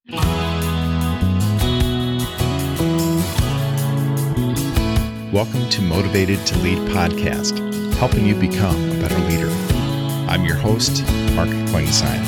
Welcome to Motivated to Lead podcast, helping you become a better leader. I'm your host, Mark Klingstein.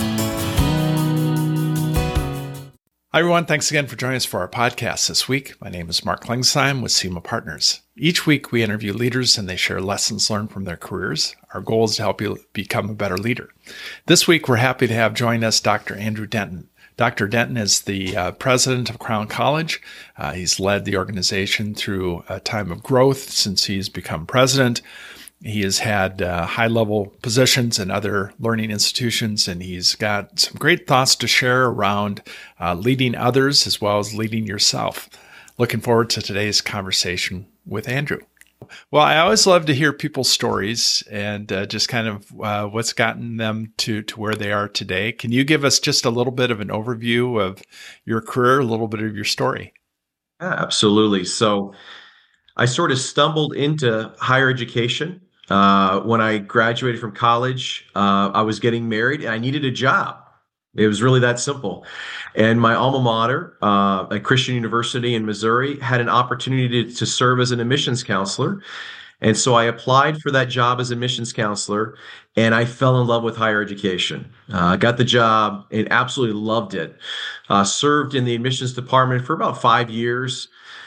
Hi, everyone. Thanks again for joining us for our podcast this week. My name is Mark Klingstein with SEMA Partners. Each week, we interview leaders and they share lessons learned from their careers. Our goal is to help you become a better leader. This week, we're happy to have join us Dr. Andrew Denton. Dr. Denton is the president of Crown College. He's led the organization through a time of growth since he's become president. He has had high-level positions in other learning institutions, and he's got some great thoughts to share around leading others as well as leading yourself. Looking forward to today's conversation with Andrew. Well, I always love to hear people's stories and just kind of what's gotten them to where they are today. Can you give us just a little bit of an overview of your career, a little bit of your story? Yeah, absolutely. So I sort of stumbled into higher education. When I graduated from college, I was getting married and I needed a job. It was really that simple. And my alma mater, at Christian University in Missouri, had an opportunity to serve as an admissions counselor. And so I applied for that job as a admissions counselor, and I fell in love with higher education. Got the job and absolutely loved it. Served in the admissions department for about 5 years.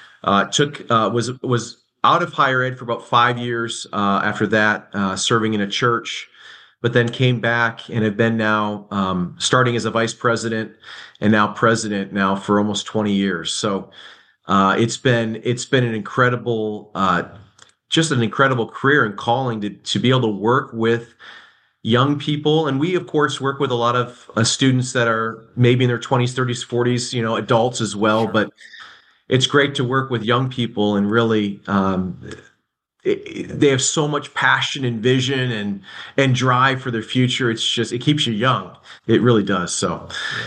Was out of higher ed for about 5 years after that, serving in a church. But then came back and have been now starting as a vice president and now president now for almost 20 years. So it's been an incredible, just an incredible career and calling to be able to work with young people. And we, of course, work with a lot of students that are maybe in their 20s, 30s, 40s, adults as well. Sure. But it's great to work with young people and really they have so much passion and vision and drive for their future. It keeps you young. It really does. So, yeah.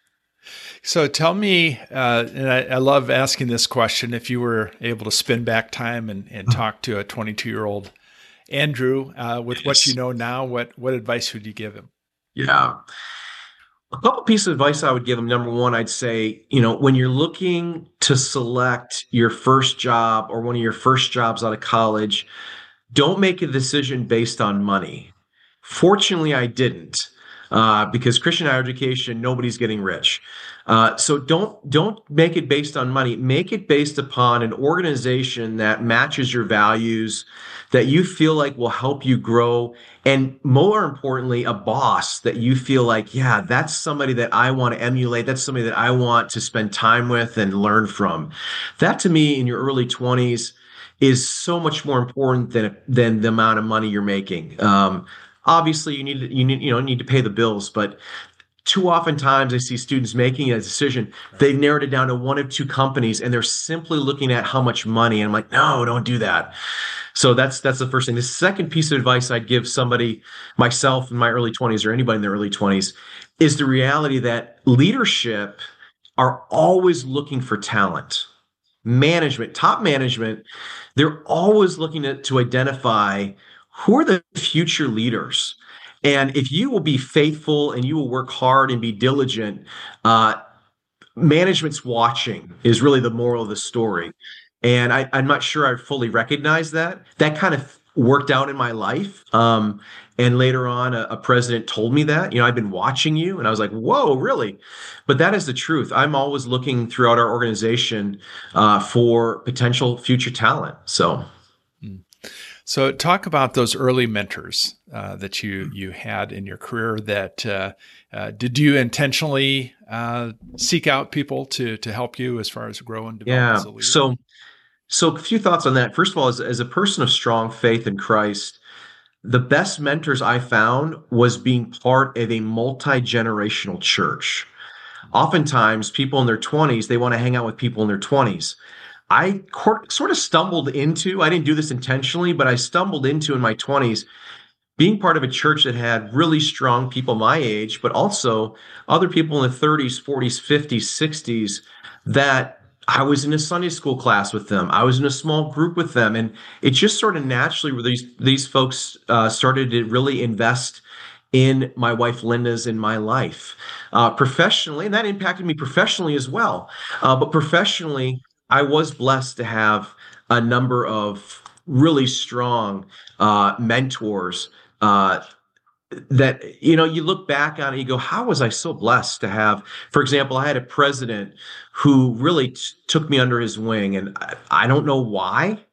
So tell me, and I love asking this question, if you were able to spin back time and talk to a 22-year-old Andrew with what you know now, what advice would you give him? Yeah. A couple pieces of advice I would give him. Number one, I'd say, when you're looking to select your first job or one of your first jobs out of college, don't make a decision based on money. Fortunately, I didn't, because Christian higher education, nobody's getting rich. So don't make it based on money. Make it based upon an organization that matches your values, that you feel like will help you grow, and more importantly, a boss that you feel like, yeah, that's somebody that I want to emulate. That's somebody that I want to spend time with and learn from. That to me, in your early 20s, is so much more important than the amount of money you're making. Obviously, you need to pay the bills, but too often times I see students making a decision. They've narrowed it down to one of two companies, and they're simply looking at how much money. And I'm like, no, don't do that. So that's the first thing. The second piece of advice I'd give somebody, myself in my early 20s or anybody in their early 20s, is the reality that leadership are always looking for talent. Management, top management, they're always looking to identify who are the future leaders. And if you will be faithful and you will work hard and be diligent, management's watching is really the moral of the story. And I'm not sure I fully recognize that. That kind of worked out in my life. And later on, a president told me that, I've been watching you. And I was like, whoa, really? But that is the truth. I'm always looking throughout our organization for potential future talent. So talk about those early mentors that you had in your career. That did you intentionally seek out people to help you as far as grow and develop as a leader? So a few thoughts on that. First of all, as a person of strong faith in Christ, the best mentors I found was being part of a multi-generational church. Oftentimes, people in their 20s, they want to hang out with people in their 20s. I sort of stumbled into, I didn't do this intentionally, but I stumbled into in my 20s, being part of a church that had really strong people my age, but also other people in the 30s, 40s, 50s, 60s that I was in a Sunday school class with them. I was in a small group with them. And it just sort of naturally where these folks started to really invest in my wife Linda's in my life. Professionally, and that impacted me professionally as well. But professionally, I was blessed to have a number of really strong mentors that you look back on it, you go, how was I so blessed to have? For example, I had a president who really took me under his wing, and I don't know why.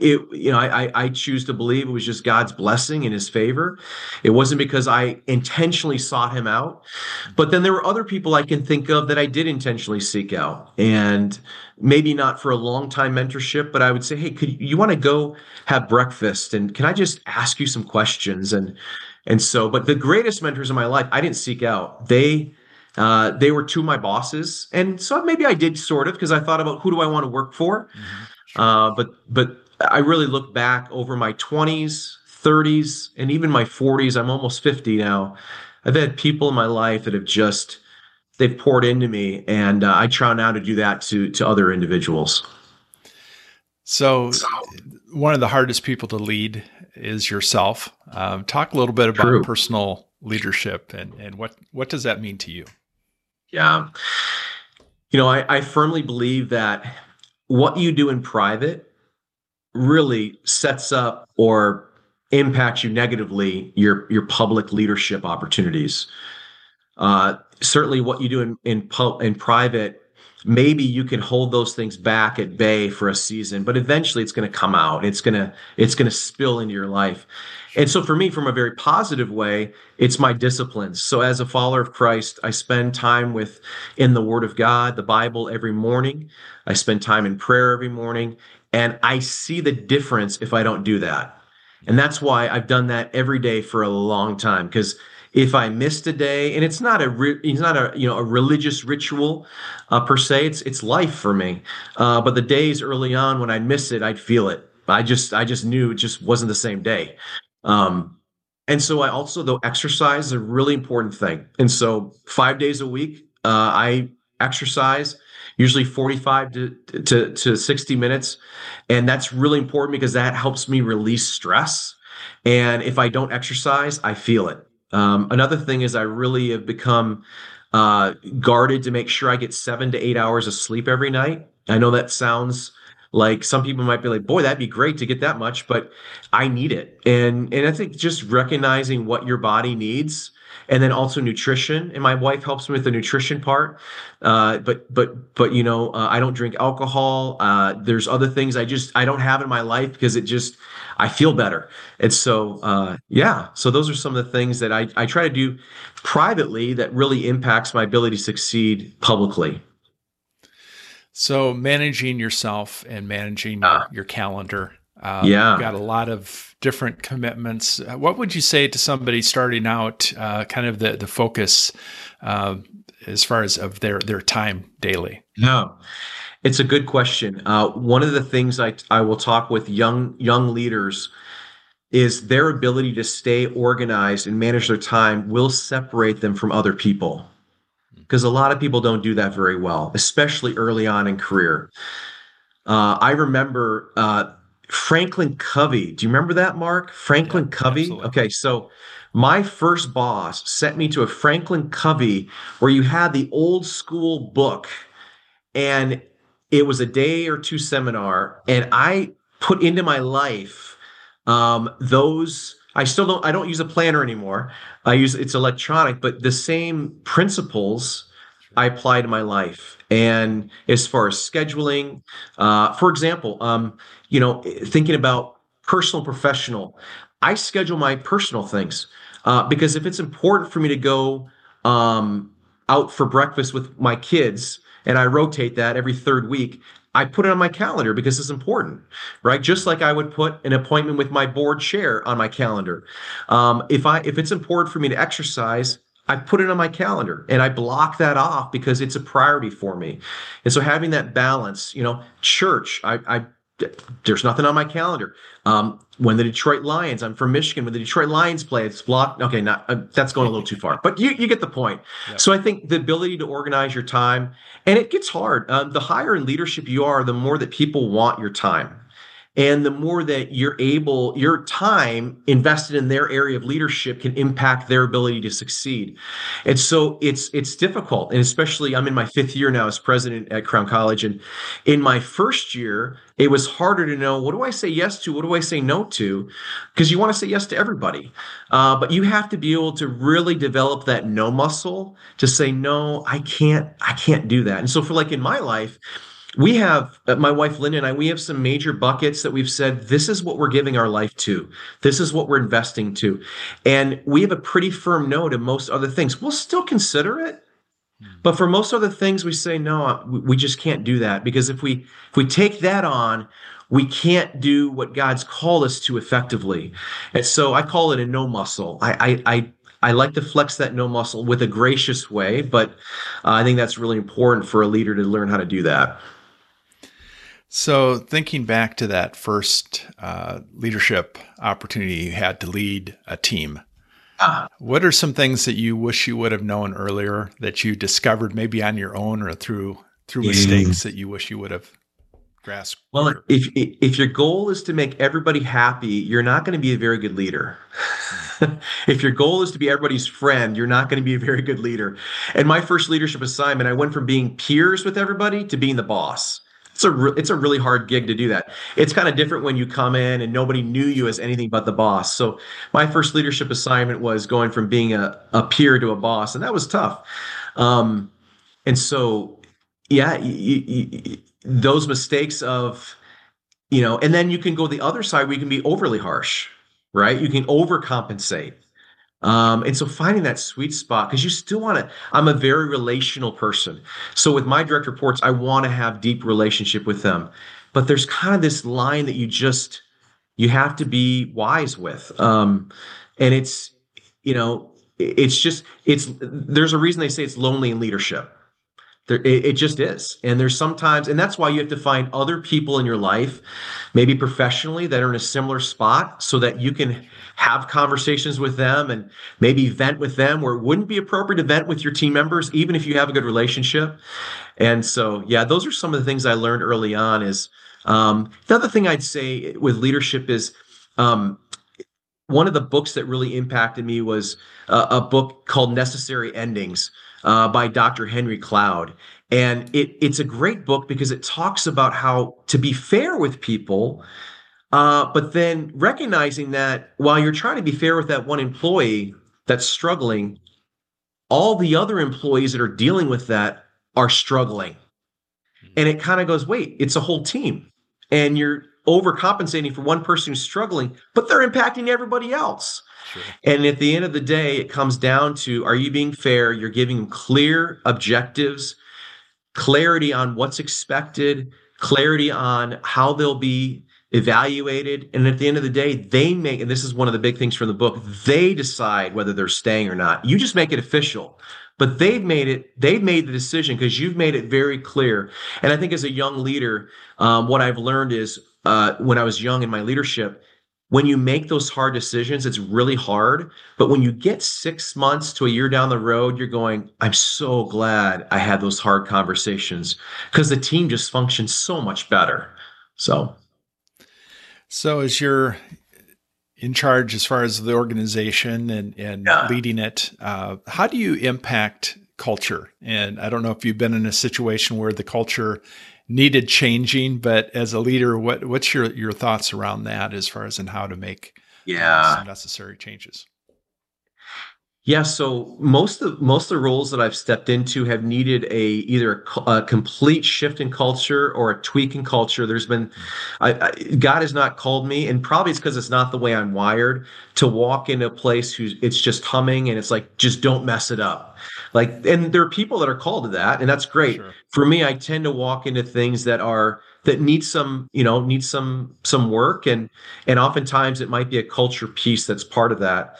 I choose to believe it was just God's blessing and his favor. It wasn't because I intentionally sought him out. But then there were other people I can think of that I did intentionally seek out, and maybe not for a long time mentorship, but I would say, hey, could you want to go have breakfast, and can I just ask you some questions? But the greatest mentors in my life, I didn't seek out. They were two of my bosses, and so maybe I did sort of because I thought about who do I want to work for. But I really look back over my 20s, 30s, and even my 40s. I'm almost 50 now. I've had people in my life that have they've poured into me, and I try now to do that to other individuals. So one of the hardest people to lead is yourself. Talk a little bit about True. personal leadership and what does that mean to you? Yeah. I firmly believe that what you do in private really sets up or impacts you negatively your public leadership opportunities. Certainly what you do in private, maybe you can hold those things back at bay for a season, but eventually it's going to come out. It's going to spill into your life. And so for me, from a very positive way, it's my disciplines. So as a follower of Christ, I spend time in the Word of God, the Bible every morning. I spend time in prayer every morning, and I see the difference if I don't do that. And that's why I've done that every day for a long time, because if I missed a day, and it's not a religious ritual per se, it's life for me. But the days early on when I'd miss it, I'd feel it. I just knew it just wasn't the same day. And so I also, though, exercise is a really important thing. And so 5 days a week, I exercise, usually 45 to 60 minutes. And that's really important because that helps me release stress. And if I don't exercise, I feel it. Another thing is I really have become guarded to make sure I get 7 to 8 hours of sleep every night. I know that sounds like some people might be like, boy, that'd be great to get that much, but I need it. And I think just recognizing what your body needs, and then also nutrition. And my wife helps me with the nutrition part. I don't drink alcohol. There's other things I don't have in my life because I feel better. And so, so those are some of the things that I try to do privately that really impacts my ability to succeed publicly. So managing yourself and managing your calendar. Yeah. You've got a lot of different commitments. What would you say to somebody starting out, kind of the focus as far as of their time daily? No, it's a good question. One of the things I will talk with young leaders is their ability to stay organized and manage their time will separate them from other people. Because a lot of people don't do that very well, especially early on in career. I remember Franklin Covey. Do you remember that, Mark? Franklin Covey? Absolutely. Okay, so my first boss sent me to a Franklin Covey where you had the old school book, and it was a day or two seminar, and I put into my life those. I don't use a planner anymore. It's electronic, but the same principles I apply to my life. And as far as scheduling, for example, thinking about personal, professional, I schedule my personal things because if it's important for me to go out for breakfast with my kids, and I rotate that every third week, I put it on my calendar because it's important, right? Just like I would put an appointment with my board chair on my calendar. If it's important for me to exercise, I put it on my calendar and I block that off because it's a priority for me. And so having that balance, church, there's nothing on my calendar. When the Detroit Lions, I'm from Michigan, when the Detroit Lions play, it's blocked. Okay, that's going a little too far, but you get the point. Yep. So I think the ability to organize your time, and it gets hard. The higher in leadership you are, the more that people want your time. And the more that your time invested in their area of leadership can impact their ability to succeed. And so it's difficult. And especially I'm in my 5th year now as president at Crown College. And in my first year, it was harder to know, what do I say yes to? What do I say no to? Because you want to say yes to everybody. But you have to be able to really develop that no muscle to say, no, I can't do that. And so for like in my life, we have my wife Linda and I, we have some major buckets that we've said, this is what we're giving our life to. This is what we're investing to. And we have a pretty firm no to most other things. We'll still consider it. But for most other things, we say, no, we just can't do that. Because if we take that on, we can't do what God's called us to effectively. And so I call it a no muscle. I like to flex that no muscle with a gracious way, but I think that's really important for a leader to learn how to do that. So thinking back to that first leadership opportunity you had to lead a team, what are some things that you wish you would have known earlier that you discovered maybe on your own or through mistakes that you wish you would have grasped? Well, if your goal is to make everybody happy, you're not going to be a very good leader. If your goal is to be everybody's friend, you're not going to be a very good leader. And my first leadership assignment, I went from being peers with everybody to being the boss. It's a really hard gig to do that. It's kind of different when you come in and nobody knew you as anything but the boss. So my first leadership assignment was going from being a peer to a boss, and that was tough. And so, yeah, those mistakes of, and then you can go the other side where you can be overly harsh, right? You can overcompensate. And so finding that sweet spot, because you still want to, I'm a very relational person. So with my direct reports, I want to have deep relationship with them. But there's kind of this line that you have to be wise with. And it's, there's a reason they say it's lonely in leadership. It just is. And there's sometimes, and that's why you have to find other people in your life, maybe professionally, that are in a similar spot so that you can have conversations with them and maybe vent with them where it wouldn't be appropriate to vent with your team members, even if you have a good relationship. And so, yeah, those are some of the things I learned early on. Is the other thing I'd say with leadership is one of the books that really impacted me was a book called Necessary Endings by Dr. Henry Cloud. And it's a great book because it talks about how to be fair with people, but then recognizing that while you're trying to be fair with that one employee that's struggling, all the other employees that are dealing with that are struggling. And it kind of goes, wait, it's a whole team. And you're overcompensating for one person who's struggling, but they're impacting everybody else. Sure. And at the end of the day, it comes down to, are you being fair? You're giving them clear objectives, clarity on what's expected, clarity on how they'll be evaluated. And at the end of the day, they make, and this is one of the big things from the book, they decide whether they're staying or not. You just make it official. But they've made the decision because you've made it very clear. And I think as a young leader, what I've learned is when I was young in my leadership, when you make those hard decisions, it's really hard. But when you get 6 months to a year down the road, you're going, I'm so glad I had those hard conversations because the team just functions so much better. So as you're in charge as far as the organization and leading it, how do you impact culture? And I don't know if you've been in a situation where the culture needed changing, but as a leader, what's your thoughts around that as far as in how to make some necessary changes? Yeah, so most of the roles that I've stepped into have needed either a complete shift in culture or a tweak in culture. There's been, God has not called me, and probably it's because it's not the way I'm wired, to walk into a place it's just humming and it's like, just don't mess it up. Like, and there are people that are called to that, and that's great. Sure. For me, I tend to walk into things that need some work, and oftentimes it might be a culture piece that's part of that.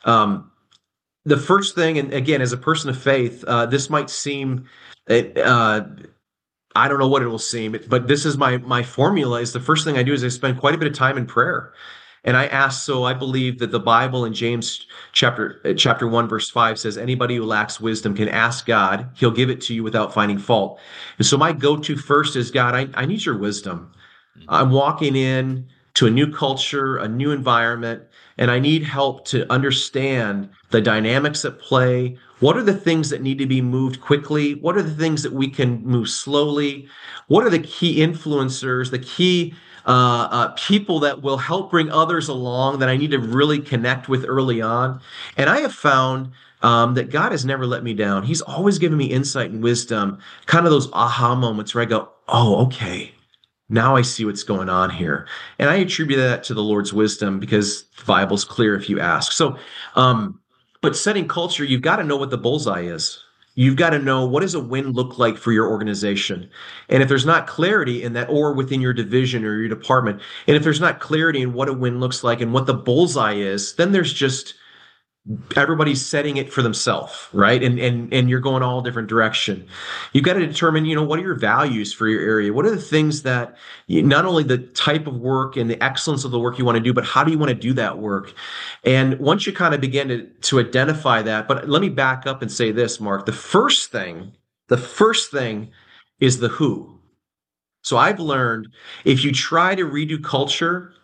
The first thing, and again, as a person of faith, this might seem, I don't know what it will seem, but this is my formula. Is the first thing I do is I spend quite a bit of time in prayer. And I ask, so I believe that the Bible in James chapter 1, verse 5 says, anybody who lacks wisdom can ask God. He'll give it to you without finding fault. And so my go-to first is, God, I need your wisdom. Mhm. I'm walking in to a new culture, a new environment, and I need help to understand the dynamics at play. What are the things that need to be moved quickly? What are the things that we can move slowly? What are the key influencers, the key people that will help bring others along that I need to really connect with early on? And I have found that God has never let me down. He's always given me insight and wisdom, kind of those aha moments where I go, oh, okay, now I see what's going on here. And I attribute that to the Lord's wisdom because the Bible's clear if you ask. Um, but setting culture, you've got to know what the bullseye is. You've got to know what does a win look like for your organization. And if there's not clarity in that, or within your division or your department, and if there's not clarity in what a win looks like and what the bullseye is, then there's just everybody's setting it for themselves, right? And you're going all different direction. You've got to determine, what are your values for your area? What are the things that not only the type of work and the excellence of the work you want to do, but how do you want to do that work? And once you kind of begin to identify that, but let me back up and say this, Mark, the first thing is the who. So I've learned if you try to redo culture,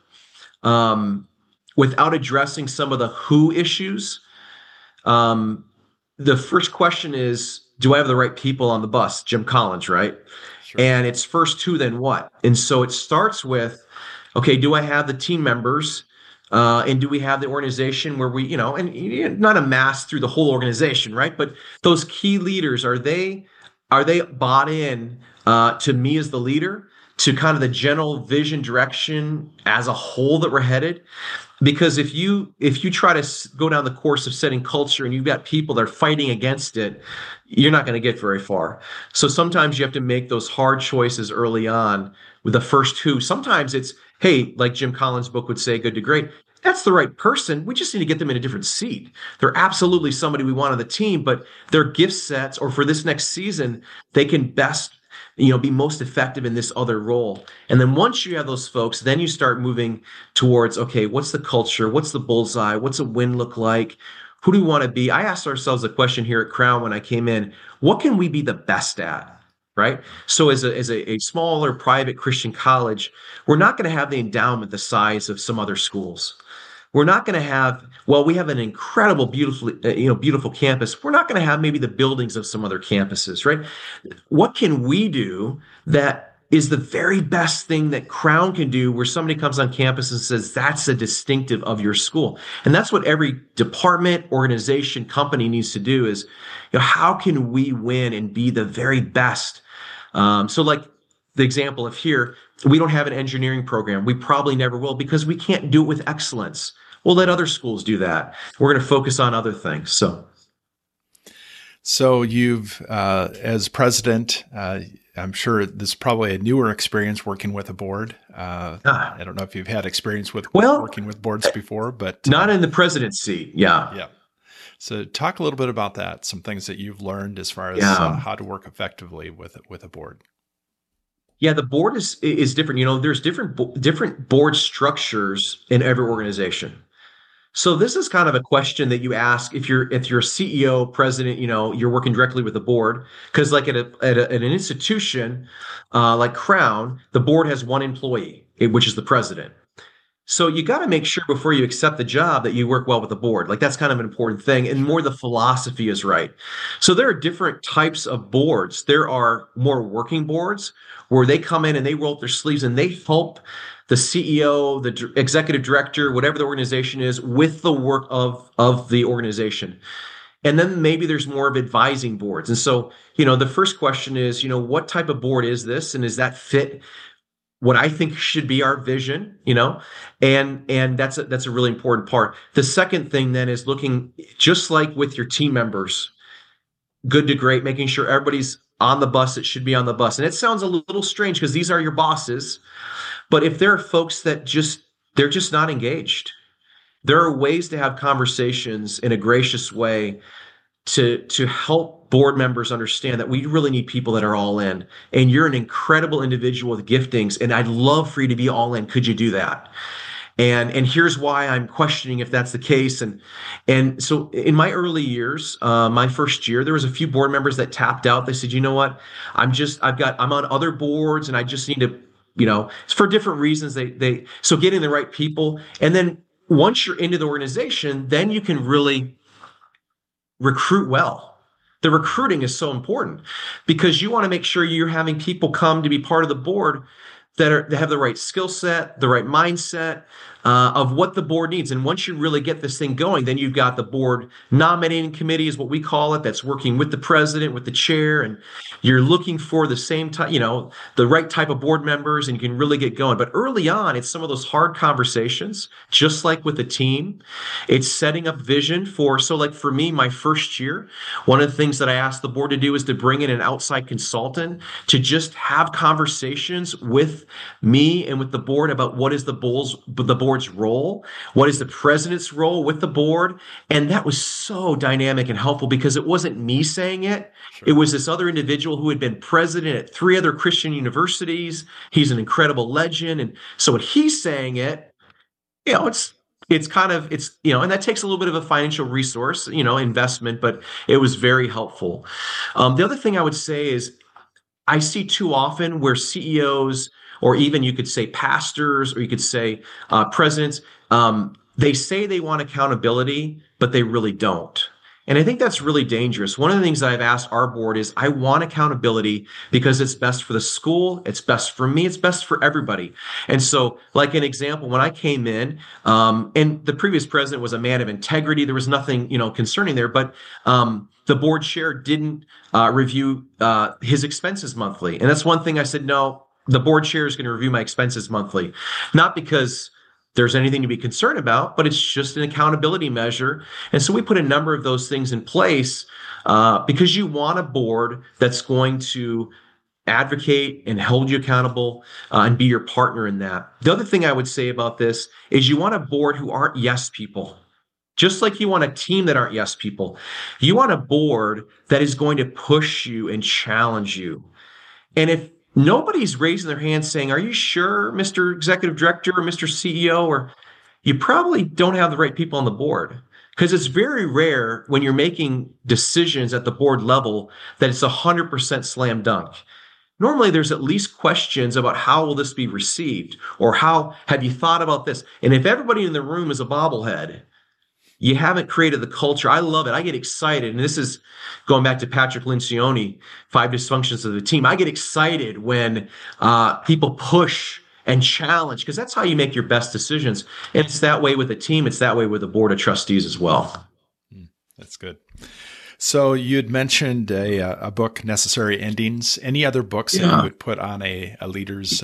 um, without addressing some of the who issues, um, the first question is, do I have the right people on the bus? Jim Collins, right? Sure. And it's first who, then what? And so it starts with, okay, do I have the team members? And do we have the organization where we, and not a mass through the whole organization, right? But those key leaders, are they bought in to me as the leader, to kind of the general vision direction as a whole that we're headed? Because if you try to go down the course of setting culture and you've got people that are fighting against it, you're not going to get very far. So sometimes you have to make those hard choices early on with the first who. Sometimes it's, hey, like Jim Collins' book would say, Good to Great. That's the right person. We just need to get them in a different seat. They're absolutely somebody we want on the team, but their gift sets, or for this next season, they can best, be most effective in this other role. And then once you have those folks, then you start moving towards, okay, what's the culture? What's the bullseye? What's a win look like? Who do we want to be? I asked ourselves a question here at Crown when I came in: what can we be the best at? Right. So as a smaller private Christian college, we're not going to have the endowment the size of some other schools. We're not going to have, well, we have an incredible, beautiful campus. We're not going to have maybe the buildings of some other campuses, right? What can we do that is the very best thing that Crown can do, where somebody comes on campus and says, that's a distinctive of your school? And that's what every department, organization, company needs to do is, how can we win and be the very best? So like the example of here, we don't have an engineering program. We probably never will because we can't do it with excellence. We'll let other schools do that. We're going to focus on other things. So you've, as president, I'm sure this is probably a newer experience working with a board. I don't know if you've had experience with Well, working with boards before, but not in the president's seat. Yeah. yeah. So talk a little bit about that. Some things that you've learned as far as Yeah. how to work effectively with a board. Yeah, the board is different. There's different board structures in every organization. So this is kind of a question that you ask if you're CEO, president, you're working directly with the board, because like at an institution like Crown, the board has one employee, which is the president. So you got to make sure before you accept the job that you work well with the board. Like that's kind of an important thing, and more the philosophy is right. So there are different types of boards. There are more working boards where they come in and they roll up their sleeves and they help the CEO, the executive director, whatever the organization is, with the work of the organization. And then maybe there's more of advising boards. And so, the first question is, what type of board is this, and does that fit what I think should be our vision, and that's a really important part. The second thing then is looking, just like with your team members, good to great, making sure everybody's on the bus that should be on the bus. And it sounds a little strange because these are your bosses, but if there are folks that they're just not engaged, there are ways to have conversations in a gracious way to help board members understand that we really need people that are all in. And you're an incredible individual with giftings, and I'd love for you to be all in. Could you do that? And here's why I'm questioning if that's the case. And so in my early years, my first year, there was a few board members that tapped out. They said, you know what? I'm on other boards, and I just need to it's for different reasons. So getting the right people. And then once you're into the organization, then you can really recruit well. The recruiting is so important because you want to make sure you're having people come to be part of the board that have the right skill set, the right mindset of what the board needs. And once you really get this thing going, then you've got the board nominating committee is what we call it. That's working with the president, with the chair, and you're looking for the same type, the right type of board members, and you can really get going. But early on, it's some of those hard conversations, just like with the team. It's setting up vision so like for me, my first year, one of the things that I asked the board to do is to bring in an outside consultant to just have conversations with me and with the board about what is the board's role, what is the president's role with the board. And that was so dynamic and helpful because it wasn't me saying it. Sure. It was this other individual who had been president at 3 other Christian universities. He's an incredible legend. And so when he's saying it, it's kind of, and that takes a little bit of a financial resource, investment, but it was very helpful. The other thing I would say is I see too often where CEOs, or even you could say pastors, or you could say presidents, they say they want accountability, but they really don't. And I think that's really dangerous. One of the things that I've asked our board is I want accountability because it's best for the school, it's best for me, it's best for everybody. And so, like an example, when I came in, and the previous president was a man of integrity, there was nothing, concerning there, but the board chair didn't review his expenses monthly. And that's one thing I said, no, the board chair is going to review my expenses monthly, not because there's anything to be concerned about, but it's just an accountability measure. And so we put a number of those things in place because you want a board that's going to advocate and hold you accountable and be your partner in that. The other thing I would say about this is you want a board who aren't yes people. Just like you want a team that aren't yes people. You want a board that is going to push you and challenge you. And if nobody's raising their hand saying, are you sure, Mr. Executive Director or Mr. CEO, or you probably don't have the right people on the board. Because it's very rare when you're making decisions at the board level that it's 100% slam dunk. Normally, there's at least questions about how will this be received, or how have you thought about this? And if everybody in the room is a bobblehead, you haven't created the culture. I love it. I get excited. And this is going back to Patrick Lencioni, 5 Dysfunctions of the Team. I get excited when people push and challenge, because that's how you make your best decisions. And it's that way with a team. It's that way with a board of trustees as well. That's good. So you had mentioned a book, Necessary Endings. Any other books that you would put on a leader's?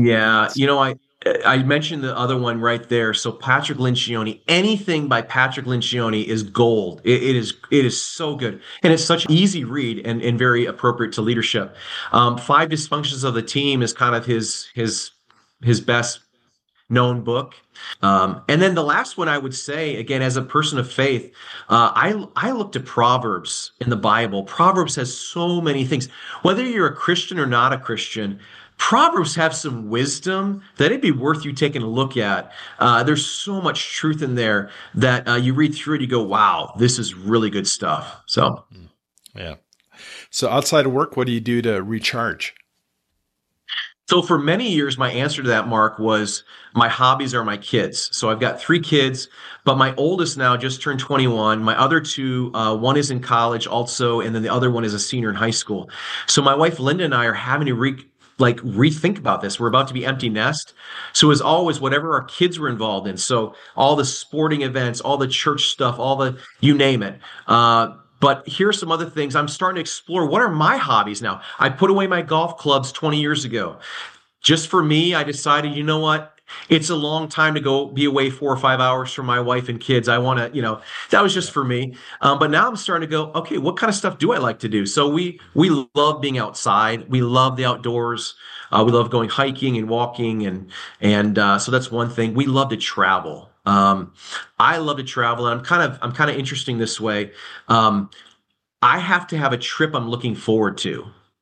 I mentioned the other one right there. So Patrick Lencioni, anything by Patrick Lencioni is gold. It is so good. And it's such an easy read and very appropriate to leadership. 5 Dysfunctions of the Team is kind of his best known book. And then the last one I would say, again, as a person of faith, I look to Proverbs in the Bible. Proverbs has so many things. Whether you're a Christian or not a Christian, Proverbs have some wisdom that it'd be worth you taking a look at. There's so much truth in there that you read through it, you go, wow, this is really good stuff. So, yeah. So outside of work, what do you do to recharge? So for many years, my answer to that, Mark, was my hobbies are my kids. So I've got 3 kids, but my oldest now just turned 21. My other 2, one is in college also, and then the other one is a senior in high school. So my wife, Linda, and I are having to rethink about this. We're about to be empty nest. So as always, whatever our kids were involved in, so all the sporting events, all the church stuff, you name it. But here's some other things. I'm starting to explore what are my hobbies now. I put away my golf clubs 20 years ago. Just for me, I decided, you know what? It's a long time to go be away 4 or 5 hours from my wife and kids. I want to, that was just for me. But now I'm starting to go, okay, what kind of stuff do I like to do? So we love being outside. We love the outdoors. We love going hiking and walking. And so that's one thing. We love to travel. I love to travel, and I'm kind of interesting this way. I have to have a trip I'm looking forward to.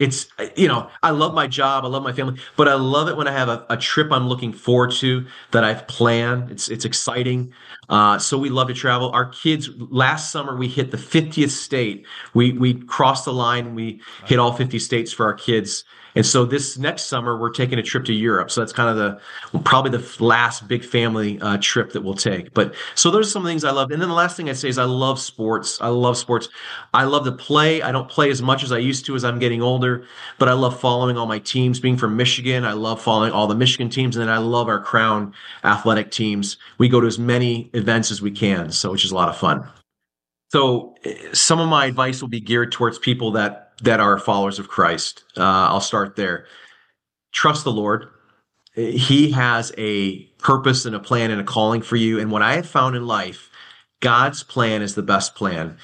It's, I love my job. I love my family, but I love it when I have a trip I'm looking forward to that I've planned. It's exciting. So we love to travel. Our kids, last summer, we hit the 50th state. We crossed the line. We hit all 50 states for our kids. And so this next summer, we're taking a trip to Europe. So that's kind of probably the last big family trip that we'll take. But so those are some things I love. And then the last thing I'd say is I love sports. I love sports. I love to play. I don't play as much as I used to as I'm getting older, but I love following all my teams. Being from Michigan, I love following all the Michigan teams. And then I love our Crown athletic teams. We go to as many events as we can, so which is a lot of fun. So some of my advice will be geared towards people that are followers of Christ. I'll start there. Trust the Lord. He has a purpose and a plan and a calling for you. And what I have found in life, God's plan is the best plan.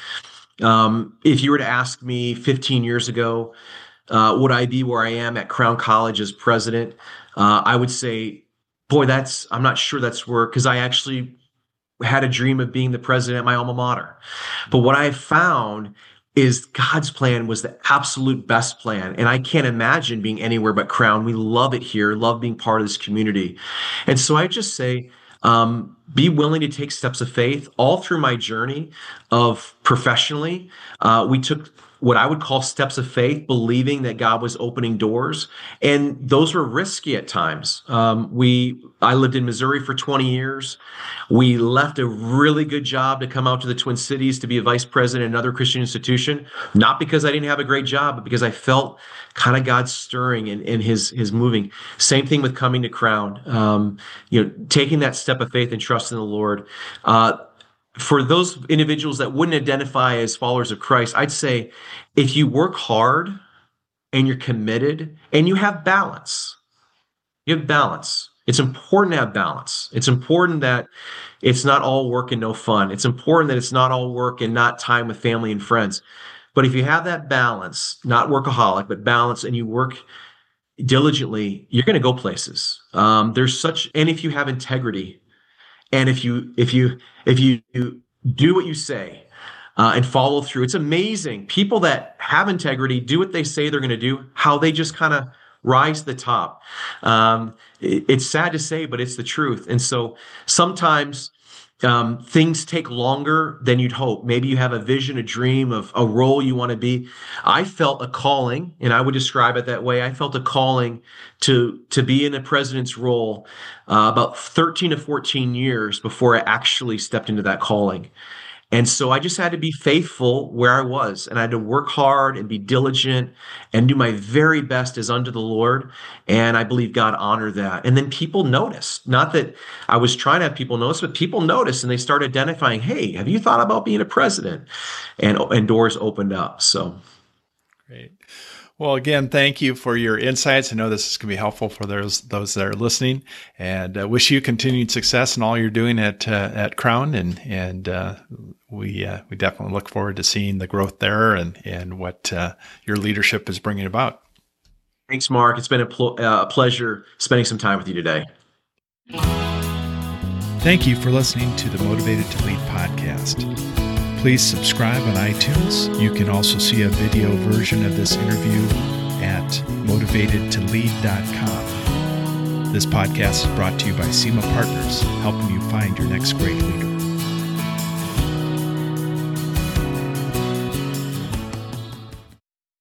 If you were to ask me 15 years ago, would I be where I am at Crown College as president? I would say, boy, I'm not sure that's where, because I actually had a dream of being the president at my alma mater. But what I found is God's plan was the absolute best plan. And I can't imagine being anywhere but Crown. We love it here, love being part of this community. And so I just say, be willing to take steps of faith. All through my journey of professionally, we took what I would call steps of faith, believing that God was opening doors. And those were risky at times. I lived in Missouri for 20 years. We left a really good job to come out to the Twin Cities to be a vice president in another Christian institution, not because I didn't have a great job, but because I felt kind of God stirring and his moving. Same thing with coming to Crown, taking that step of faith and trust in the Lord. For those individuals that wouldn't identify as followers of Christ, I'd say if you work hard and you're committed and you have balance, It's important to have balance. It's important that it's not all work and no fun. It's important that it's not all work and not time with family and friends. But if you have that balance, not workaholic, but balance, and you work diligently, you're going to go places. And if you have integrity, and if you do what you say and follow through, it's amazing. People that have integrity, do what they say they're going to do, how they just kind of rise to the top. It's sad to say, but it's the truth. And so sometimes things take longer than you'd hope. Maybe you have a vision, a dream of a role you want to be. I felt a calling, and I would describe it that way. I felt a calling to be in a president's role about 13 to 14 years before I actually stepped into that calling. And so I just had to be faithful where I was, and I had to work hard and be diligent and do my very best as unto the Lord. And I believe God honored that. And then people noticed, not that I was trying to have people notice, but people noticed, and they started identifying, hey, have you thought about being a president? And doors opened up. So great. Well, again, thank you for your insights. I know this is going to be helpful for those that are listening, and wish you continued success in all you're doing at Crown. And we definitely look forward to seeing the growth there and what your leadership is bringing about. Thanks, Mark. It's been a pleasure spending some time with you today. Thank you for listening to the Motivated to Lead podcast. Please subscribe on iTunes. You can also see a video version of this interview at motivatedtolead.com. This podcast is brought to you by SEMA Partners, helping you find your next great leader.